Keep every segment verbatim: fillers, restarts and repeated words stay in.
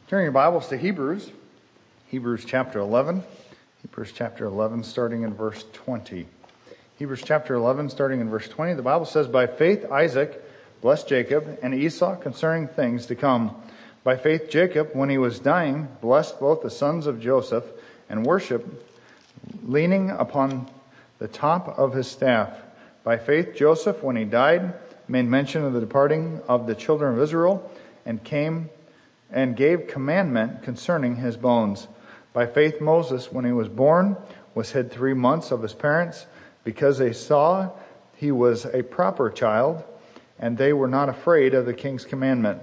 Turn your Bibles to Hebrews, Hebrews chapter eleven, Hebrews chapter eleven starting in verse twenty. Hebrews chapter eleven starting in verse twenty, the Bible says, "By faith Isaac blessed Jacob and Esau concerning things to come. By faith Jacob, when he was dying, blessed both the sons of Joseph and worshiped, leaning upon the top of his staff. By faith Joseph, when he died, made mention of the departing of the children of Israel and came and gave commandment concerning his bones. By faith Moses, when he was born, was hid three months of his parents, because they saw he was a proper child, and they were not afraid of the king's commandment.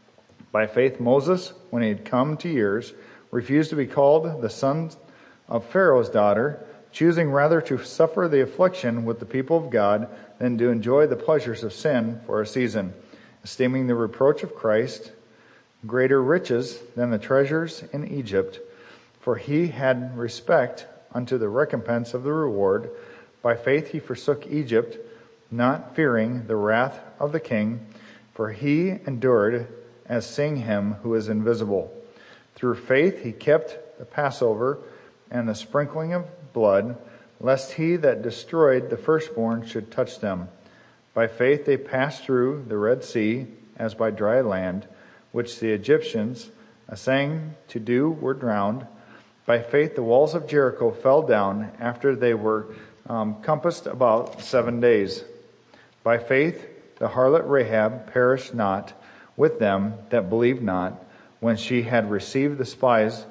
By faith Moses, when he had come to years, refused to be called the son of Pharaoh's daughter, choosing rather to suffer the affliction with the people of God than to enjoy the pleasures of sin for a season, esteeming the reproach of Christ greater riches than the treasures in Egypt, for he had respect unto the recompense of the reward. By faith he forsook Egypt, not fearing the wrath of the king, for he endured as seeing him who is invisible. Through faith he kept the Passover and the sprinkling of blood, lest he that destroyed the firstborn should touch them. By faith they passed through the Red Sea as by dry land, which the Egyptians, essaying to do, were drowned. By faith the walls of Jericho fell down after they were um, compassed about seven days. By faith the harlot Rahab perished not with them that believed not, when she had received the spies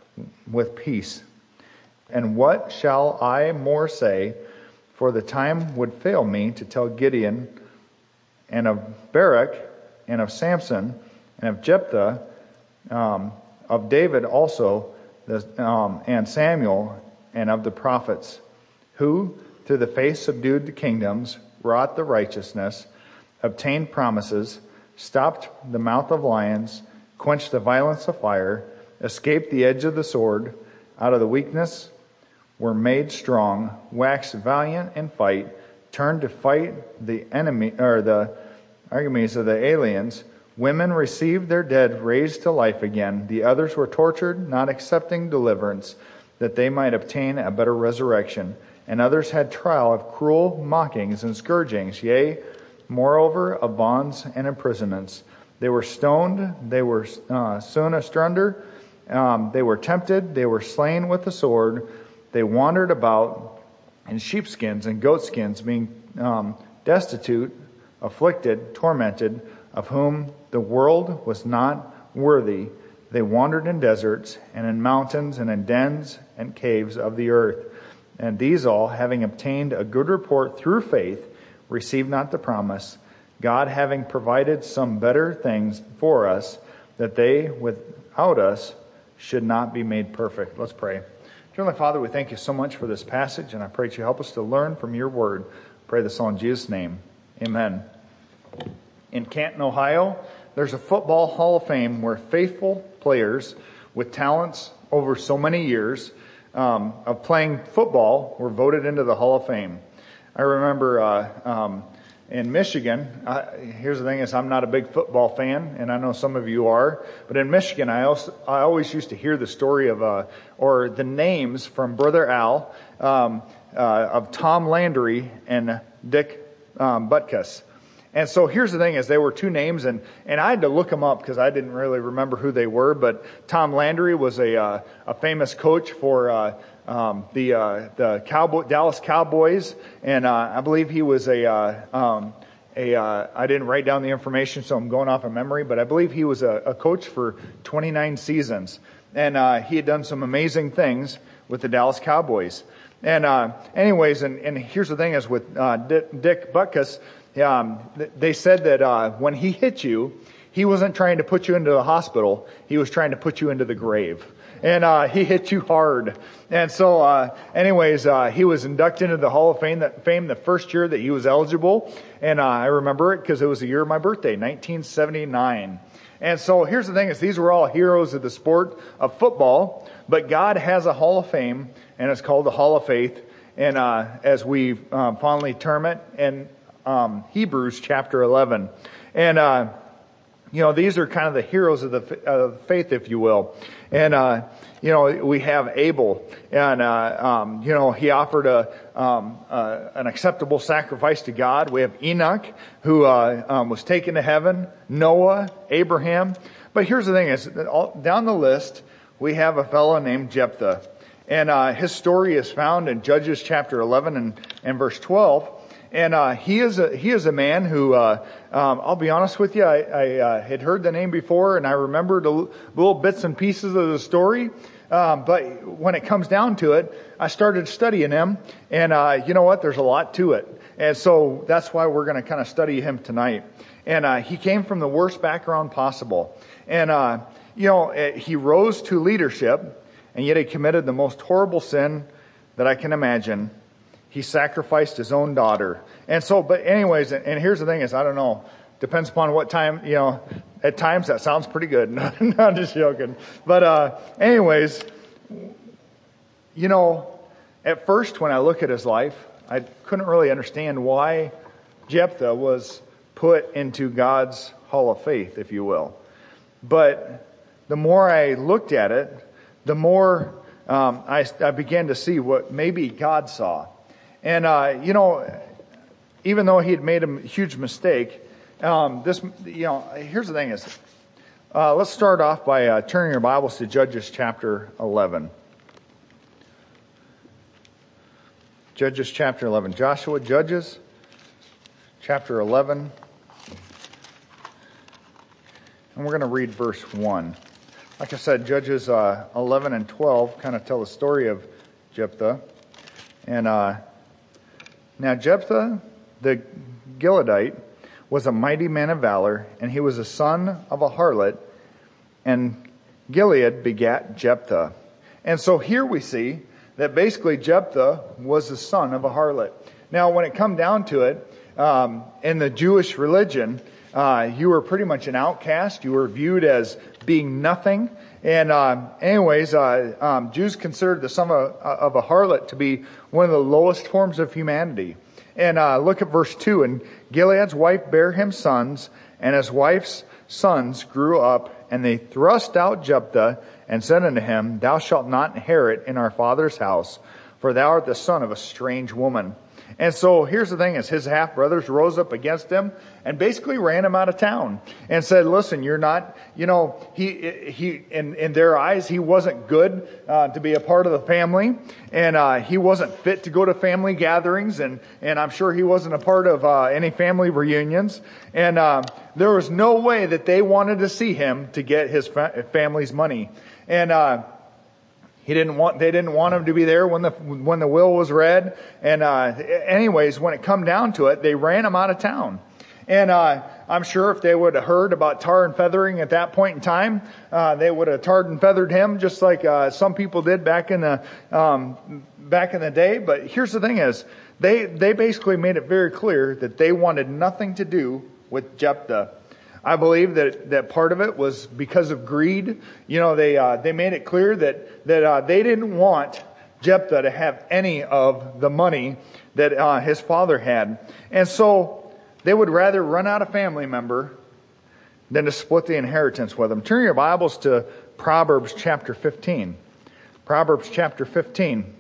with peace. And what shall I more say? For the time would fail me to tell Gideon, and of Barak, and of Samson, and of Jephthah, um, of David also, the, um, and Samuel, and of the prophets, who through the faith subdued the kingdoms, wrought the righteousness, obtained promises, stopped the mouth of lions, quenched the violence of fire, escaped the edge of the sword, out of the weakness were made strong, waxed valiant in fight, turned to fight the enemy or the enemies of the aliens. Women received their dead raised to life again. The others were tortured, not accepting deliverance, that they might obtain a better resurrection. And others had trial of cruel mockings and scourgings, yea, moreover, of bonds and imprisonments. They were stoned, they were uh, soon asunder, um, they were tempted, they were slain with the sword. They wandered about in sheepskins and goatskins, being um, destitute, afflicted, tormented, of whom the world was not worthy. They wandered in deserts and in mountains and in dens and caves of the earth. And these all, having obtained a good report through faith, received not the promise, God having provided some better things for us, that they without us should not be made perfect. Let's pray. Heavenly Father, we thank you so much for this passage, and I pray that you help us to learn from your word. I pray this all in Jesus' name. Amen. In Canton, Ohio, there's a football hall of fame where faithful players with talents over so many years um, of playing football were voted into the Hall of Fame. I remember uh, um, in Michigan, uh, here's the thing is I'm not a big football fan, and I know some of you are, but in Michigan I also I always used to hear the story of uh, or the names from Brother Al um, uh, of Tom Landry and Dick um, Butkus. And so here's the thing is they were two names, and, and I had to look them up because I didn't really remember who they were. But Tom Landry was a uh, a famous coach for uh, um, the uh, the Cowboy, Dallas Cowboys, and uh, I believe he was a uh, um, a uh, I didn't write down the information, so I'm going off of memory. But I believe he was a, a coach for twenty-nine seasons, and uh, he had done some amazing things with the Dallas Cowboys. And uh, anyways, and, and here's the thing is with uh, Dick, Dick Butkus. Um, they said that uh, when he hit you, he wasn't trying to put you into the hospital. He was trying to put you into the grave. And uh, he hit you hard. And so uh, anyways, uh, he was inducted into the Hall of Fame, that, fame the first year that he was eligible. And uh, I remember it because it was the year of my birthday, nineteen seventy-nine. And so here's the thing is these were all heroes of the sport of football. But God has a Hall of Fame, and it's called the Hall of Faith. And uh, as we uh, fondly term it, and Um, Hebrews chapter eleven. And uh, you know, these are kind of the heroes of the uh, faith, if you will. And, uh, you know, we have Abel, and, uh, um, you know, he offered a, um, uh, an acceptable sacrifice to God. We have Enoch, who, uh, um, was taken to heaven, Noah, Abraham. But here's the thing is, all, down the list, we have a fellow named Jephthah. And, uh, his story is found in Judges chapter eleven and, and verse twelve. And, uh, he is a, he is a man who, uh, um, I'll be honest with you, I, I, uh, had heard the name before, and I remembered a l- little bits and pieces of the story. Um, but when it comes down to it, I started studying him, and, uh, you know what? There's a lot to it. And so that's why we're going to kind of study him tonight. And, uh, he came from the worst background possible. And, uh, you know, he rose to leadership, and yet he committed the most horrible sin that I can imagine. He sacrificed his own daughter. And so, but anyways, and here's the thing is, I don't know, depends upon what time, you know, at times that sounds pretty good. No, I'm just joking. But, uh, anyways, you know, at first when I look at his life, I couldn't really understand why Jephthah was put into God's hall of faith, if you will. But the more I looked at it, the more, um, I, I began to see what maybe God saw. And, uh, you know, even though he had made a huge mistake, um, this, you know, here's the thing is, uh, let's start off by uh, turning your Bibles to Judges chapter eleven. Judges chapter eleven. Joshua, Judges chapter eleven. And we're going to read verse one. Like I said, Judges uh, eleven and twelve kind of tell the story of Jephthah. And, uh, Now Jephthah the Gileadite was a mighty man of valor, and he was a son of a harlot, and Gilead begat Jephthah. And so here we see that basically Jephthah was the son of a harlot. Now when it come down to it, um, in the Jewish religion, uh, you were pretty much an outcast. You were viewed as being nothing. And uh, anyways, uh, um, Jews considered the son of, of a harlot to be one of the lowest forms of humanity. And uh, look at verse two. And Gilead's wife bare him sons, and his wife's sons grew up, and they thrust out Jephthah, and said unto him, Thou shalt not inherit in our father's house, for thou art the son of a strange woman. And so here's the thing is his half brothers rose up against him and basically ran him out of town and said, listen, you're not, you know, he, he, in, in their eyes, he wasn't good, uh, to be a part of the family, and, uh, he wasn't fit to go to family gatherings, and, and I'm sure he wasn't a part of, uh, any family reunions. And, uh, there was no way that they wanted to see him to get his fa- family's money. And, uh, He didn't want, they didn't want him to be there when the, when the will was read. And, uh, anyways, when it come down to it, they ran him out of town. And, uh, I'm sure if they would have heard about tar and feathering at that point in time, uh, they would have tarred and feathered him just like, uh, some people did back in the, um, back in the day. But here's the thing is, they, they basically made it very clear that they wanted nothing to do with Jephthah. I believe that, that part of it was because of greed. You know, they, uh, they made it clear that, that, uh, they didn't want Jephthah to have any of the money that, uh, his father had. And so they would rather run out a family member than to split the inheritance with them. Turn your Bibles to Proverbs chapter fifteen. Proverbs chapter fifteen.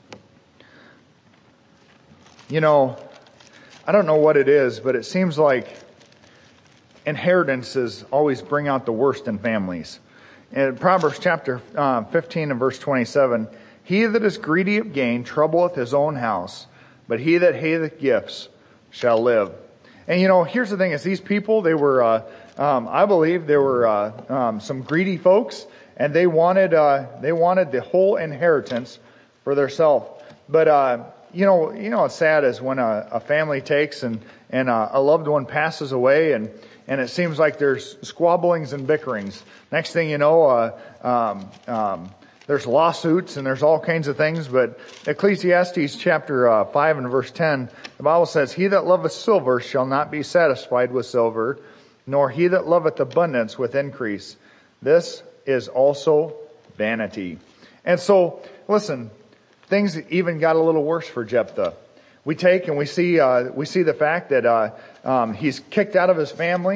You know, I don't know what it is, but it seems like inheritances always bring out the worst in families. In Proverbs chapter uh, fifteen and verse twenty-seven, He that is greedy of gain troubleth his own house, but he that hateth gifts shall live. And you know, here's the thing is these people, they were, uh, um, I believe there were uh, um, some greedy folks, and they wanted, uh, they wanted the whole inheritance for theirself. But, uh, you know, you know, what's sad is when a, a family takes and, and uh, a loved one passes away, and And it seems like there's squabblings and bickerings. Next thing you know, uh, um, um, there's lawsuits and there's all kinds of things. But Ecclesiastes chapter uh, five and verse ten, the Bible says, He that loveth silver shall not be satisfied with silver, nor he that loveth abundance with increase. This is also vanity. And so, listen, things even got a little worse for Jephthah. We take and we see uh, we see the fact that uh, um, he's kicked out of his family,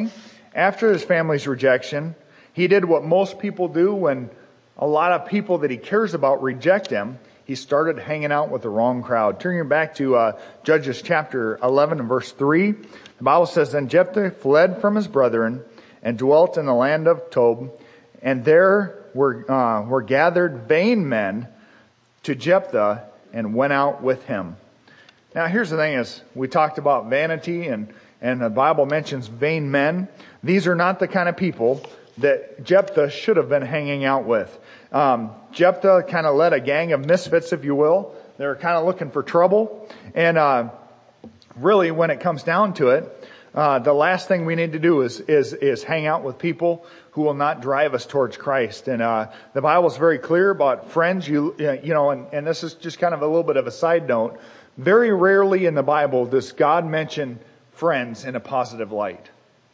After his family's rejection, he did what most people do when a lot of people that he cares about reject him. He started hanging out with the wrong crowd. Turning back to uh, Judges chapter eleven and verse three, the Bible says, Then Jephthah fled from his brethren and dwelt in the land of Tob, and there were, uh, were gathered vain men to Jephthah and went out with him. Now here's the thing is, we talked about vanity and, and the Bible mentions vain men. These are not the kind of people that Jephthah should have been hanging out with. Um, Jephthah kind of led a gang of misfits, if you will. They were kind of looking for trouble. And uh, really, when it comes down to it, uh, the last thing we need to do is is is hang out with people who will not drive us towards Christ. And uh, the Bible is very clear about friends. You you know, and, and this is just kind of a little bit of a side note. Very rarely in the Bible does God mention friends in a positive light.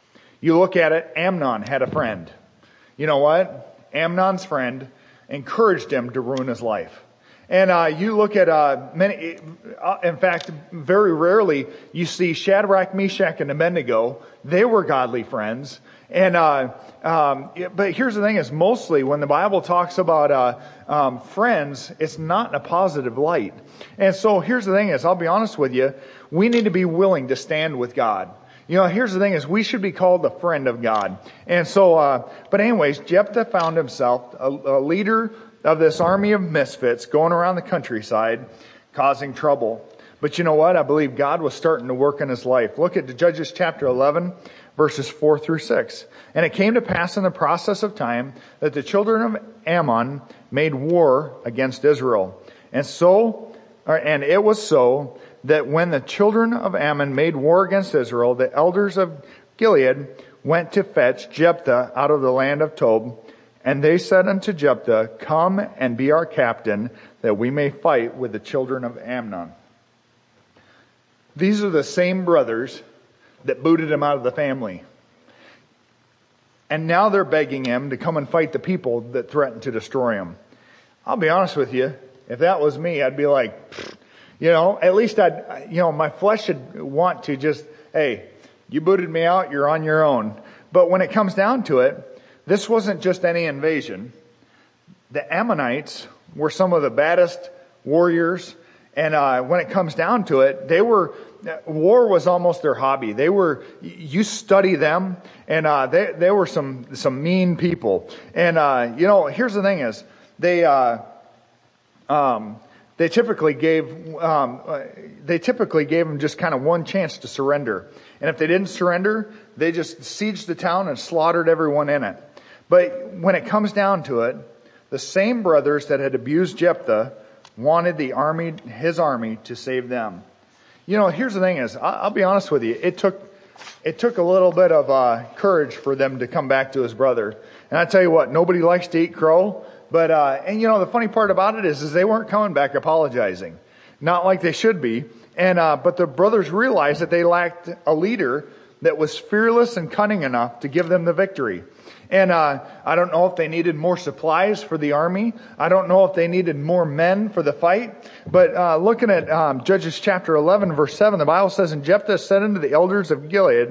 You look at it, Amnon had a friend. You know what? Amnon's friend encouraged him to ruin his life. And uh, you look at uh, many, uh, in fact, very rarely you see Shadrach, Meshach, and Abednego. They were godly friends. And uh, um, but here's the thing: is mostly when the Bible talks about uh, um, friends, it's not in a positive light. And so here's the thing: is I'll be honest with you, we need to be willing to stand with God. You know, here's the thing is we should be called a friend of God. And so, uh, but anyways, Jephthah found himself a, a leader of this army of misfits going around the countryside causing trouble. But you know what? I believe God was starting to work in his life. Look at Judges chapter eleven, verses four through six. And it came to pass in the process of time that the children of Ammon made war against Israel. And so, and it was so that when the children of Ammon made war against Israel, the elders of Gilead went to fetch Jephthah out of the land of Tob. And they said unto Jephthah, Come and be our captain, that we may fight with the children of Ammon. These are the same brothers that booted him out of the family. And now they're begging him to come and fight the people that threatened to destroy him. I'll be honest with you, if that was me, I'd be like, Pfft. You know, at least I'd, you know, my flesh would want to just, hey, you booted me out, you're on your own. But when it comes down to it, this wasn't just any invasion. The Ammonites were some of the baddest warriors. And uh, when it comes down to it, they were, war was almost their hobby. They were, you study them, and uh, they, they were some, some mean people. And, uh, you know, here's the thing is, they, uh, um, They typically gave um, they typically gave them just kind of one chance to surrender, and if they didn't surrender, they just sieged the town and slaughtered everyone in it. But when it comes down to it, the same brothers that had abused Jephthah wanted the army, his army, to save them. You know, here's the thing: is I'll be honest with you, it took it took a little bit of uh, courage for them to come back to his brother. And I tell you what, nobody likes to eat crow. But, uh, and you know, the funny part about it is, is they weren't coming back apologizing. Not like they should be. And, uh, but the brothers realized that they lacked a leader that was fearless and cunning enough to give them the victory. And, uh, I don't know if they needed more supplies for the army. I don't know if they needed more men for the fight. But, uh, looking at, um, Judges chapter eleven, verse seven, the Bible says, And Jephthah said unto the elders of Gilead,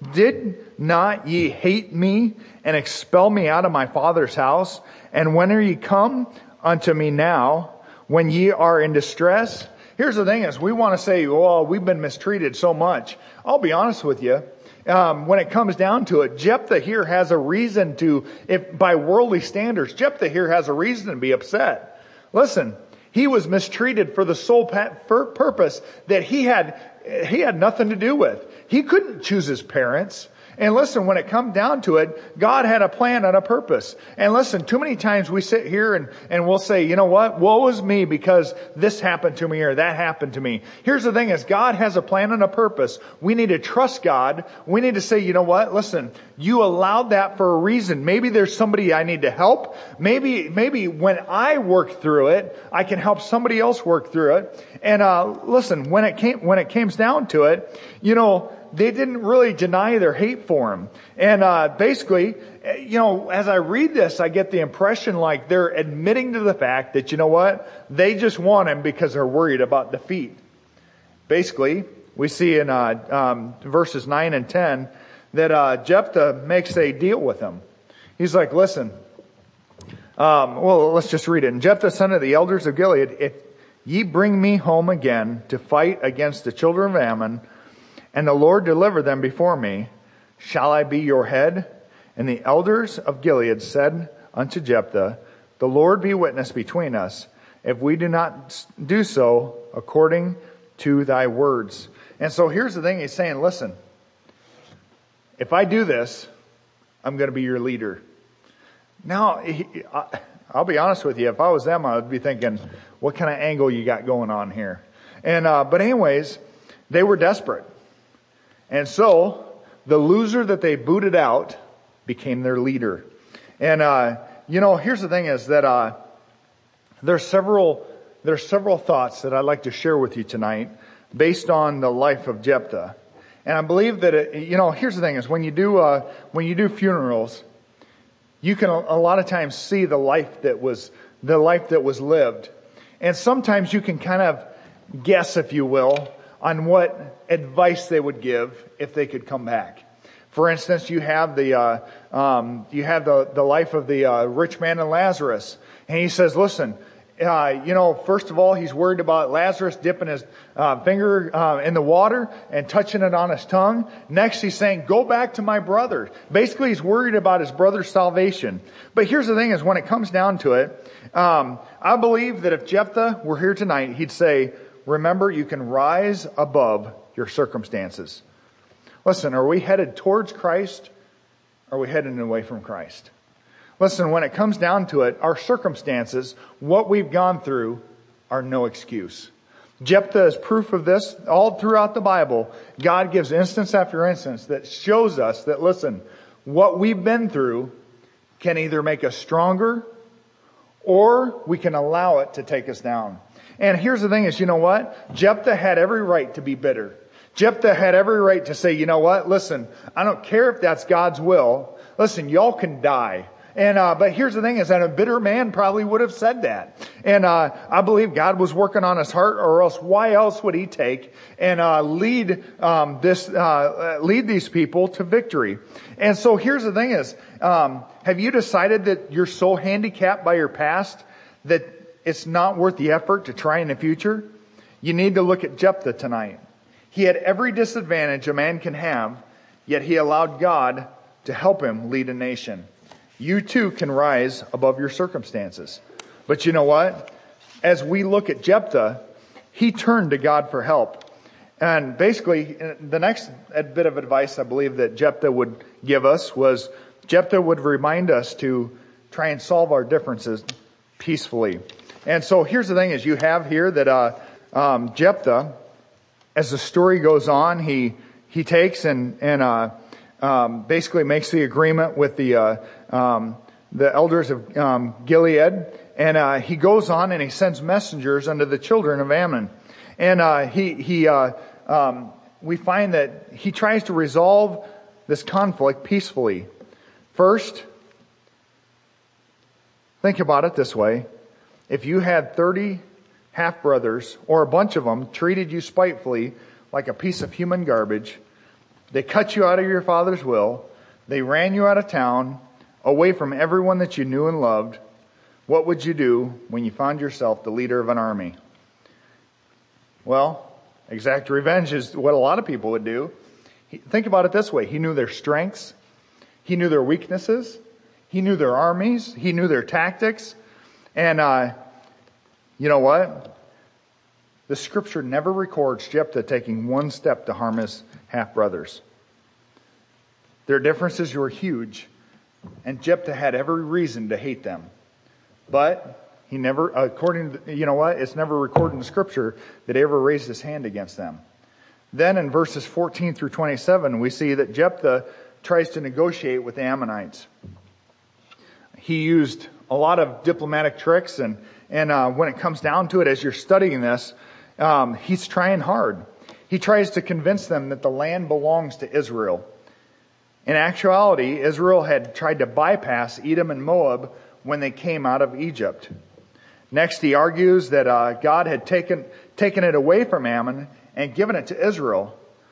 Did not ye hate me and expel me out of my father's house? And when are ye come unto me now, when ye are in distress? Here's the thing is, we want to say, well, we've been mistreated so much. I'll be honest with you. Um, when it comes down to it, Jephthah here has a reason to, if by worldly standards, Jephthah here has a reason to be upset. Listen, he was mistreated for the sole purpose that he had, he had nothing to do with. He couldn't choose his parents. And listen, when it comes down to it, God had a plan and a purpose. And listen, too many times we sit here and, and we'll say, you know what? Woe is me because this happened to me or that happened to me. Here's the thing is, God has a plan and a purpose. We need to trust God. We need to say, you know what? Listen, you allowed that for a reason. Maybe there's somebody I need to help. Maybe, maybe when I work through it, I can help somebody else work through it. And, uh, listen, when it came, when it came down to it, you know, they didn't really deny their hate for him. And uh basically, you know, as I read this, I get the impression like they're admitting to the fact that, you know what, they just want him because they're worried about defeat. Basically, we see in uh um verses nine and ten that uh, Jephthah makes a deal with him. He's like, listen, um, well, let's just read it. And Jephthah, son of the elders of Gilead, if ye bring me home again to fight against the children of Ammon, and the Lord deliver them before me, shall I be your head? And the elders of Gilead said unto Jephthah, the Lord be witness between us, if we do not do so according to thy words. And so here's the thing, he's saying, listen, if I do this, I'm going to be your leader. Now, I'll be honest with you, if I was them, I would be thinking, what kind of angle you got going on here? And uh, but anyways, they were desperate. And so, the loser that they booted out became their leader. And, uh, you know, here's the thing is that, uh, there's several, there's several thoughts that I'd like to share with you tonight based on the life of Jephthah. And I believe that, it, you know, here's the thing is when you do, uh, when you do funerals, you can a lot of times see the life that was, the life that was lived. And sometimes you can kind of guess, if you will, on what advice they would give if they could come back. For instance, you have the uh, um, you have the the life of the uh, rich man and Lazarus, and he says, "Listen, uh, you know, first of all, he's worried about Lazarus dipping his uh, finger uh, in the water and touching it on his tongue. Next, he's saying, go back to my brother. Basically, he's worried about his brother's salvation. But here's the thing: is when it comes down to it, um, I believe that if Jephthah were here tonight, he'd say, remember, you can rise above your circumstances. Listen, are we headed towards Christ? Or are we headed away from Christ? Listen, when it comes down to it, our circumstances, what we've gone through, are no excuse. Jephthah is proof of this. All throughout the Bible, God gives instance after instance that shows us that, listen, what we've been through can either make us stronger or we can allow it to take us down. And here's the thing is, you know what? Jephthah had every right to be bitter. Jephthah had every right to say, you know what? Listen, I don't care if that's God's will. Listen, y'all can die. And, uh, but here's the thing is that a bitter man probably would have said that. And, uh, I believe God was working on his heart, or else why else would he take and, uh, lead, um, this, uh, lead these people to victory? And so here's the thing is, um, have you decided that you're so handicapped by your past that it's not worth the effort to try in the future? You need to look at Jephthah tonight. He had every disadvantage a man can have, yet he allowed God to help him lead a nation. You too can rise above your circumstances. But you know what? As we look at Jephthah, he turned to God for help. And basically, the next bit of advice I believe that Jephthah would give us was, Jephthah would remind us to try and solve our differences peacefully. And so here's the thing is you have here that uh, um, Jephthah, as the story goes on, he he takes and and uh, um, basically makes the agreement with the uh, um, the elders of um, Gilead, and uh, he goes on and he sends messengers unto the children of Ammon, and uh, he he uh, um, we find that he tries to resolve this conflict peacefully. First, think about it this way: if you had thirty half-brothers, or a bunch of them, treated you spitefully like a piece of human garbage, they cut you out of your father's will, they ran you out of town, away from everyone that you knew and loved, what would you do when you found yourself the leader of an army? Well, exact revenge is what a lot of people would do. Think about it this way: he knew their strengths, he knew their weaknesses, he knew their armies, he knew their tactics, and uh you know what? The scripture never records Jephthah taking one step to harm his half-brothers. Their differences were huge, and Jephthah had every reason to hate them. But he never, according to, you know what? It's never recorded in the scripture that he ever raised his hand against them. Then in verses fourteen through twenty-seven, we see that Jephthah tries to negotiate with the Ammonites. He used a lot of diplomatic tricks, and And uh, when it comes down to it, as you're studying this, um, he's trying hard. He tries to convince them that the land belongs to Israel. In actuality, Israel had tried to bypass Edom and Moab when they came out of Egypt. Next, he argues that uh, God had taken taken it away from Ammon and given it to Israel.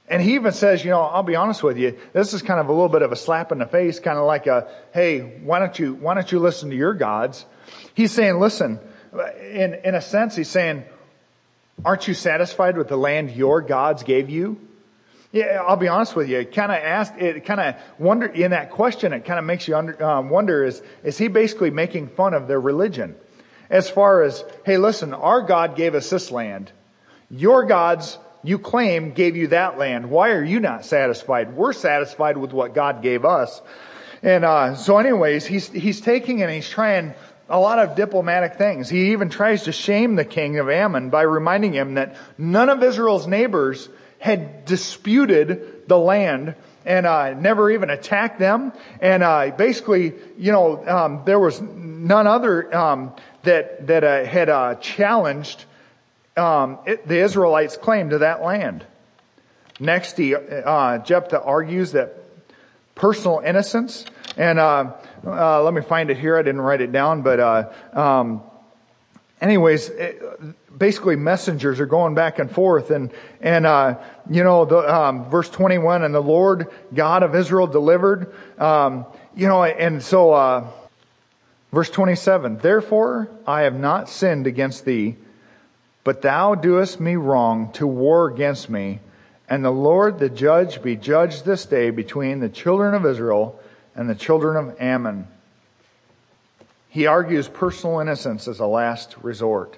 And he even says, you know, I'll be honest with you, this is kind of a little bit of a slap in the face, kind of like a, hey, why don't you, why don't you listen to your gods? He's saying, listen, in, in a sense, he's saying, aren't you satisfied with the land your gods gave you? Yeah, I'll be honest with you. It kind of asked, it kind of wonder, in that question, it kind of makes you under, um, wonder, is, is he basically making fun of their religion? As far as, hey, listen, our God gave us this land. Your gods, you claim, gave you that land. Why are you not satisfied? We're satisfied with what God gave us. And, uh, so anyways, he's, he's taking and he's trying a lot of diplomatic things. He even tries to shame the king of Ammon by reminding him that none of Israel's neighbors had disputed the land and uh, never even attacked them. And uh, basically, you know, um, there was none other um, that that uh, had uh, challenged um, it, the Israelites' claim to that land. Next, he, uh, Jephthah argues that personal innocence, and uh, uh, let me find it here. I didn't write it down, but uh, um, anyways, it, basically messengers are going back and forth, and and uh, you know, the um, verse twenty-one, and the Lord God of Israel delivered, um, you know, and so uh, verse twenty-seven. Therefore, I have not sinned against thee, but thou doest me wrong to war against me, and the Lord the judge be judged this day between the children of Israel and the children of Ammon. He argues personal innocence as a last resort.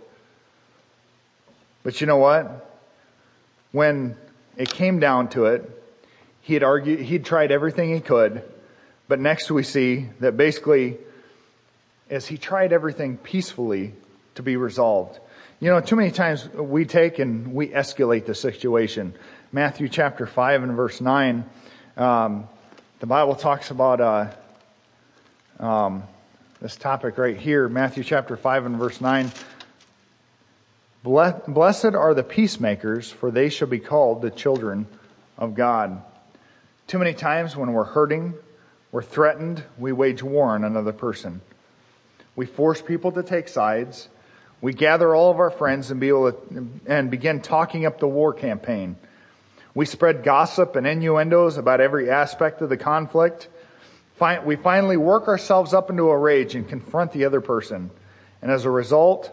But you know what? When it came down to it, he had argued, he'd tried everything he could. But next we see that basically, as he tried everything peacefully to be resolved. You know, too many times we take and we escalate the situation. Matthew chapter five and verse nine, um, the Bible talks about uh, um, this topic right here. Matthew chapter five and verse nine. Blessed are the peacemakers, for they shall be called the children of God. Too many times when we're hurting, we're threatened, we wage war on another person. We force people to take sides. We gather all of our friends and be able to, and begin talking up the war campaign. We spread gossip and innuendos about every aspect of the conflict. We finally work ourselves up into a rage and confront the other person. And as a result,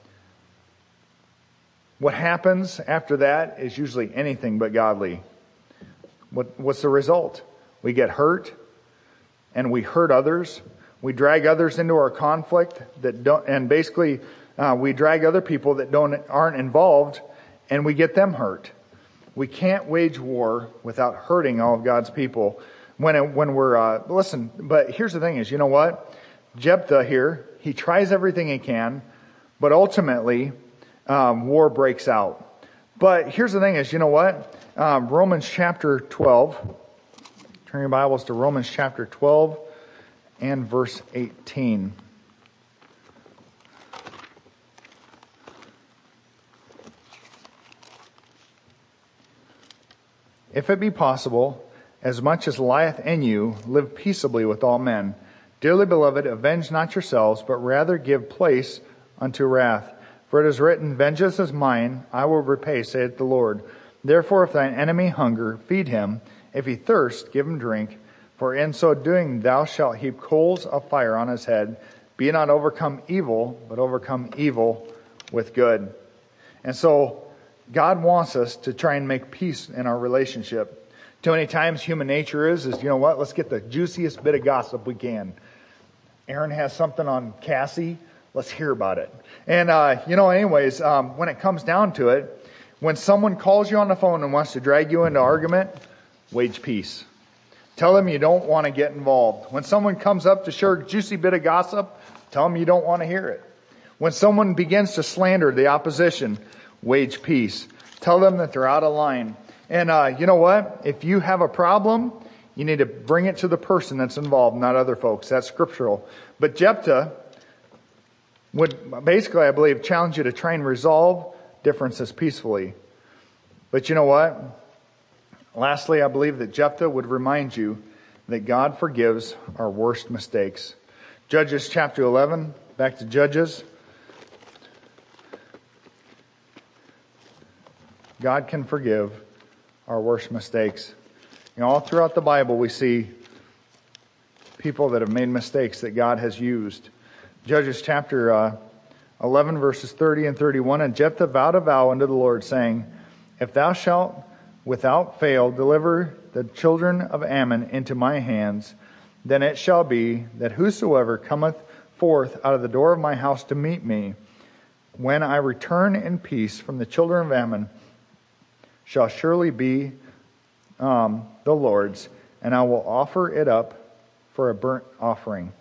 what happens after that is usually anything but godly. What, what's the result? We get hurt, and we hurt others. We drag others into our conflict that don't, and basically uh, we drag other people that don't aren't involved, and we get them hurt. We can't wage war without hurting all of God's people. When it, when we're uh, listen, but here's the thing: is you know what? Jephthah here, he tries everything he can, but ultimately. Um, war breaks out. But here's the thing is, you know what? Um, Romans chapter twelve. Turn your Bibles to Romans chapter twelve and verse eighteen. If it be possible, as much as lieth in you, live peaceably with all men. Dearly beloved, avenge not yourselves, but rather give place unto wrath. For it is written, vengeance is mine, I will repay, saith the Lord. Therefore, if thine enemy hunger, feed him. If he thirst, give him drink. For in so doing thou shalt heap coals of fire on his head. Be not overcome evil, but overcome evil with good. And so, God wants us to try and make peace in our relationship. Too many times human nature is, is you know what, let's get the juiciest bit of gossip we can. Aaron has something on Cassie. Let's hear about it. And, uh, you know, anyways, um, when it comes down to it, when someone calls you on the phone and wants to drag you into argument, wage peace. Tell them you don't want to get involved. When someone comes up to share a juicy bit of gossip, tell them you don't want to hear it. When someone begins to slander the opposition, wage peace. Tell them that they're out of line. And, uh, you know what? If you have a problem, you need to bring it to the person that's involved, not other folks. That's scriptural. But Jephthah would basically, I believe, challenge you to try and resolve differences peacefully. But you know what? Lastly, I believe that Jephthah would remind you that God forgives our worst mistakes. Judges chapter eleven, back to Judges. God can forgive our worst mistakes. You know, all throughout the Bible we see people that have made mistakes that God has used. Judges chapter uh, eleven, verses thirty and thirty-one, and Jephthah vowed a vow unto the Lord, saying, If thou shalt without fail deliver the children of Ammon into my hands, then it shall be that whosoever cometh forth out of the door of my house to meet me, when I return in peace from the children of Ammon, shall surely be um, the Lord's, and I will offer it up for a burnt offering.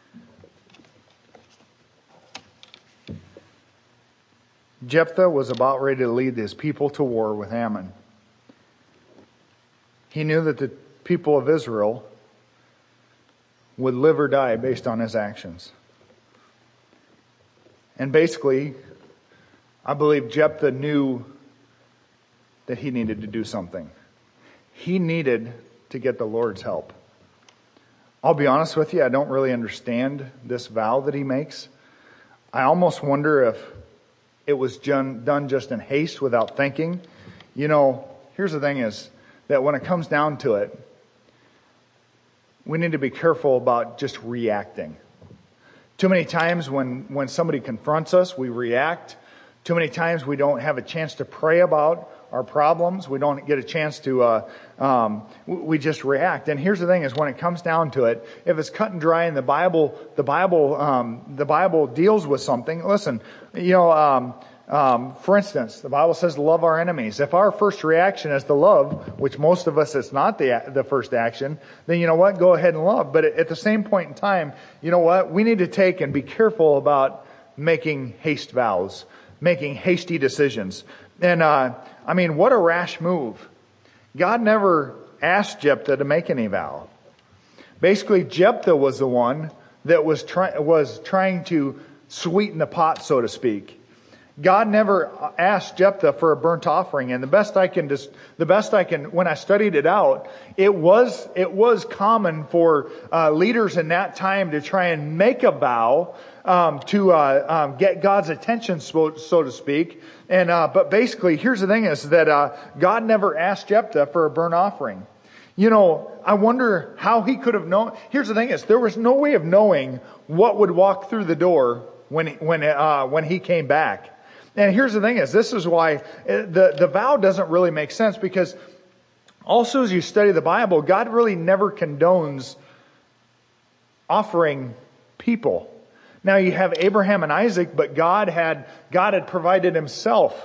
Jephthah was about ready to lead his people to war with Ammon. He knew that the people of Israel would live or die based on his actions. And basically, I believe Jephthah knew that he needed to do something. He needed to get the Lord's help. I'll be honest with you, I don't really understand this vow that he makes. I almost wonder if it was done just in haste without thinking. You know, here's the thing is that when it comes down to it, we need to be careful about just reacting. Too many times when, when somebody confronts us, we react. Too many times we don't have a chance to pray about our problems. We don't get a chance to, uh, um, we just react. And here's the thing is when it comes down to it, if it's cut and dry and the Bible, the Bible, um, the Bible deals with something, listen, you know, um, um, for instance, the Bible says to love our enemies. If our first reaction is to love, which most of us is not the, the first action, then you know what? Go ahead and love. But at the same point in time, you know what? We need to take and be careful about making haste vows, making hasty decisions. And, uh, I mean, what a rash move. God never asked Jephthah to make any vow. Basically, Jephthah was the one that was try- was trying to sweeten the pot, so to speak. God never asked Jephthah for a burnt offering, and the best I can just, the best I can, when I studied it out, it was, it was common for, uh, leaders in that time to try and make a vow, um, to, uh, um, get God's attention, so, so to speak. And, uh, but basically, here's the thing is that, uh, God never asked Jephthah for a burnt offering. You know, I wonder how he could have known. Here's the thing is, there was no way of knowing what would walk through the door when, when, uh, when he came back. And here's the thing is, this is why the, the vow doesn't really make sense, because also as you study the Bible, God really never condones offering people. Now you have Abraham and Isaac, but God had, God had provided himself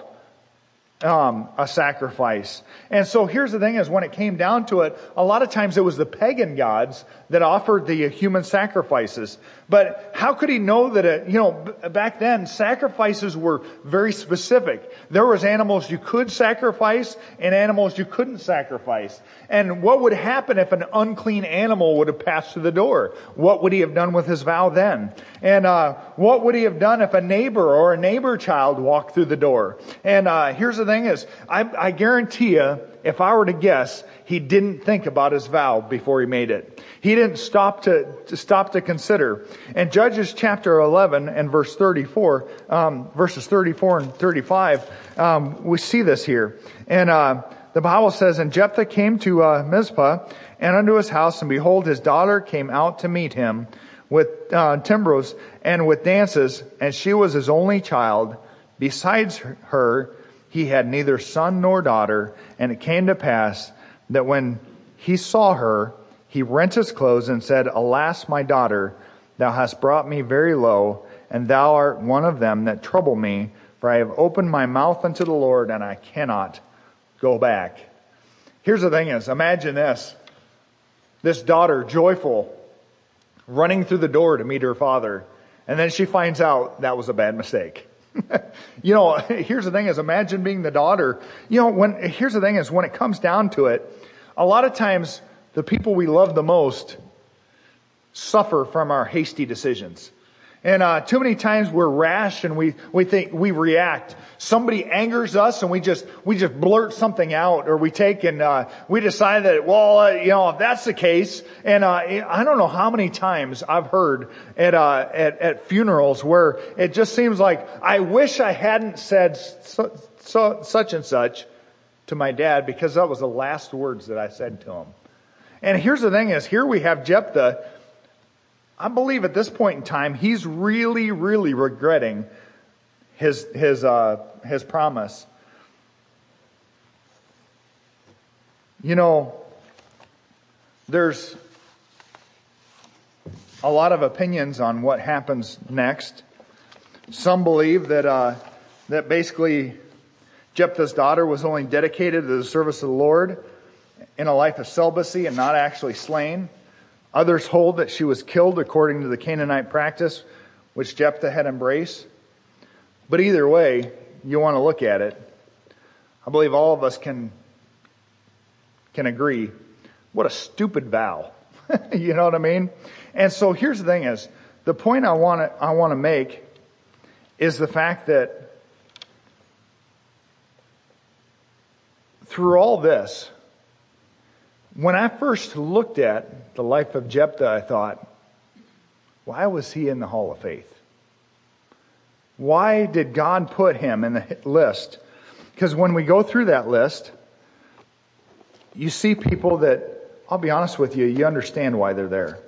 Um, a sacrifice. And so here's the thing is when it came down to it, a lot of times it was the pagan gods that offered the human sacrifices. But how could he know that it, you know, b- back then sacrifices were very specific. There was animals you could sacrifice and animals you couldn't sacrifice. And what would happen if an unclean animal would have passed through the door? What would he have done with his vow then? And, uh, what would he have done if a neighbor or a neighbor child walked through the door? And, uh, here's the thing is, I, I guarantee you, if I were to guess, he didn't think about his vow before he made it. He didn't stop to, to stop to consider. And Judges chapter eleven and verse thirty-four, um, verses thirty-four and thirty-five, um, we see this here. And uh, the Bible says, and Jephthah came to uh, Mizpah and unto his house, and behold, his daughter came out to meet him with uh, timbrels and with dances, and she was his only child. Besides her, he had neither son nor daughter. And it came to pass that when he saw her, he rent his clothes and said, Alas, my daughter, thou hast brought me very low, and thou art one of them that trouble me, for I have opened my mouth unto the Lord, and I cannot go back. Here's the thing is, imagine this. This daughter, joyful, running through the door to meet her father, and then she finds out that was a bad mistake. You know, here's the thing is, imagine being the daughter. You know, when, here's the thing is, when it comes down to it, a lot of times the people we love the most suffer from our hasty decisions. And uh, too many times we're rash and we, we think, we react. Somebody angers us and we just, we just blurt something out, or we take and, uh, we decide that, well, uh, you know, if that's the case, and, uh, I don't know how many times I've heard at, uh, at, at funerals where it just seems like, I wish I hadn't said so, so, such and such, to my dad because that was the last words that I said to him. And here's the thing is, here we have Jephthah. I believe at this point in time, he's really, really regretting his, his, uh, his promise. You know, there's a lot of opinions on what happens next. Some believe that, uh, that basically Jephthah's daughter was only dedicated to the service of the Lord in a life of celibacy and not actually slain. Others hold that she was killed according to the Canaanite practice, which Jephthah had embraced. But either way, you want to look at it, I believe all of us can, can agree, what a stupid vow. You know what I mean? And so here's the thing is, the point I want to, I want to make is the fact that through all this, when I first looked at the life of Jephthah, I thought, why was he in the Hall of Faith? Why did God put him in the list? Because when we go through that list, you see people that, I'll be honest with you, you understand why they're there.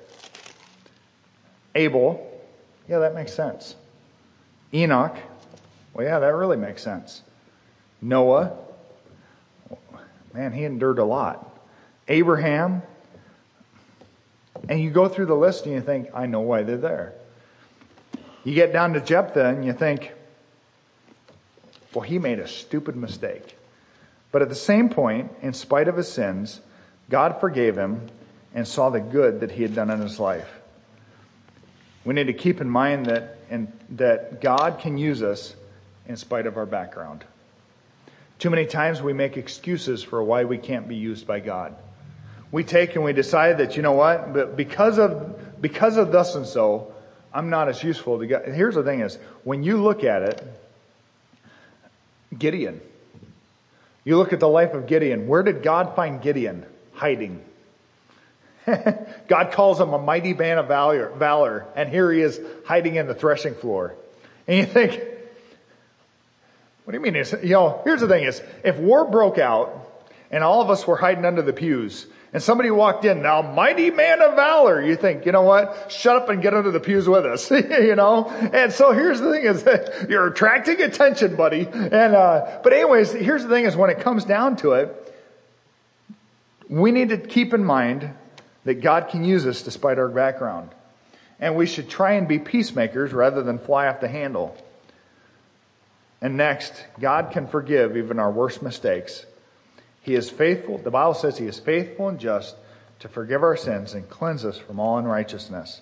Abel, yeah, that makes sense. Enoch, well, yeah, that really makes sense. Noah, man, he endured a lot. Abraham, and you go through the list and you think, I know why they're there. You get down to Jephthah and you think, well, he made a stupid mistake. But at the same point, in spite of his sins, God forgave him and saw the good that he had done in his life. We need to keep in mind that, and, that God can use us in spite of our background. Too many times we make excuses for why we can't be used by God. We take and we decide that, you know what, but because of, because of thus and so, I'm not as useful to God. Here's the thing is, when you look at it, Gideon, you look at the life of Gideon, where did God find Gideon? Hiding. God calls him a mighty man of valor, valor, and here he is hiding in the threshing floor. And you think, what do you mean? It's, you know, here's the thing is, if war broke out and all of us were hiding under the pews and somebody walked in, now mighty man of valor, you think, you know what? Shut up and get under the pews with us, you know? And so here's the thing is that you're attracting attention, buddy. And, uh, but anyways, here's the thing is when it comes down to it, we need to keep in mind that God can use us despite our background. And we should try and be peacemakers rather than fly off the handle. And next, God can forgive even our worst mistakes. He is faithful. The Bible says he is faithful and just to forgive our sins and cleanse us from all unrighteousness.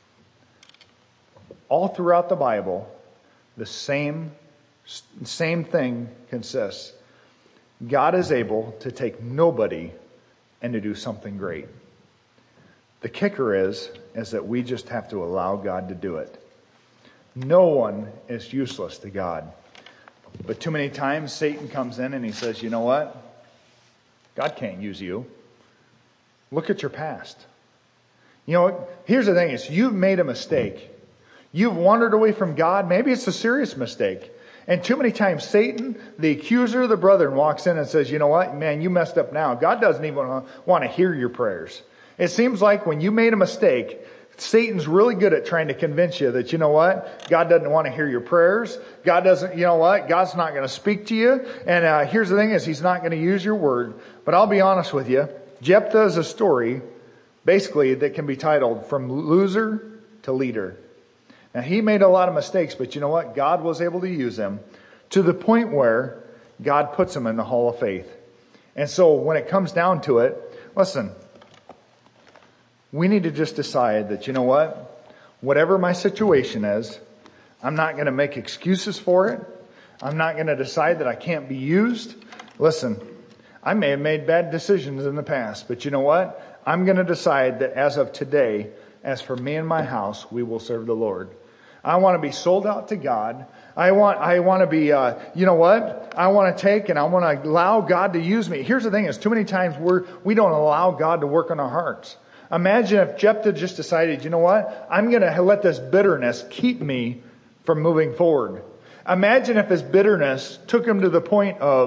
All throughout the Bible, the same, same thing consists. God is able to take nobody and to do something great. The kicker is, is that we just have to allow God to do it. No one is useless to God. But too many times Satan comes in and he says, you know what? God can't use you. Look at your past. You know, here's the thing is you've made a mistake. You've wandered away from God. Maybe it's a serious mistake. And too many times Satan, the accuser of the brethren, walks in and says, you know what, man, you messed up now. God doesn't even want to hear your prayers. It seems like when you made a mistake, Satan's really good at trying to convince you that, you know what, God doesn't want to hear your prayers. God doesn't, you know what, God's not going to speak to you. And uh, here's the thing is he's not going to use your word. But I'll be honest with you, Jephthah is a story basically that can be titled From Loser to Leader. Now he made a lot of mistakes, but you know what, God was able to use him to the point where God puts him in the Hall of Faith. And so when it comes down to it, listen, we need to just decide that, you know what, whatever my situation is, I'm not going to make excuses for it. I'm not going to decide that I can't be used. Listen, I may have made bad decisions in the past, but you know what? I'm going to decide that as of today, as for me and my house, we will serve the Lord. I want to be sold out to God. I want, I want to be, uh, you know what? I want to take and I want to allow God to use me. Here's the thing is too many times we're, we don't allow God to work on our hearts. Imagine if Jephthah just decided, you know what? I'm going to let this bitterness keep me from moving forward. Imagine if his bitterness took him to the point of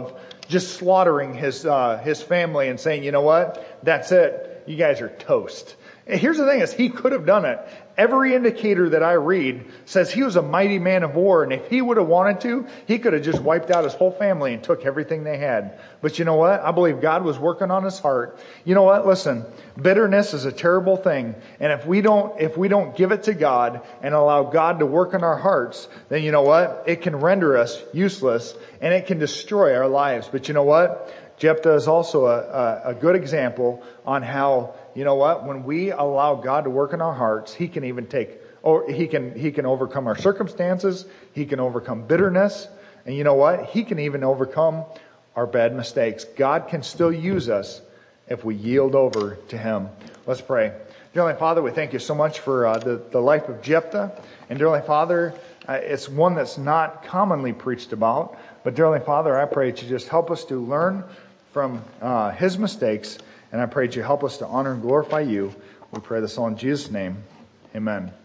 just slaughtering his uh, his family and saying, you know what, that's it, you guys are toast. And here's the thing is, he could have done it. Every indicator that I read says he was a mighty man of war, and if he would have wanted to, he could have just wiped out his whole family and took everything they had. But you know what? I believe God was working on his heart. You know what? Listen, bitterness is a terrible thing, and if we don't if we don't give it to God and allow God to work in our hearts, then you know what? It can render us useless, and it can destroy our lives. But you know what? Jephthah is also a, a, a good example on how, you know what, when we allow God to work in our hearts, he can even take, or he can, he can overcome our circumstances. He can overcome bitterness. And you know what? He can even overcome our bad mistakes. God can still use us if we yield over to him. Let's pray. Dear Heavenly Father, we thank you so much for uh, the, the life of Jephthah. And dear Heavenly Father, uh, it's one that's not commonly preached about. But dear Heavenly Father, I pray that you just help us to learn from uh, his mistakes. And I pray that you help us to honor and glorify you. We pray this all in Jesus' name. Amen.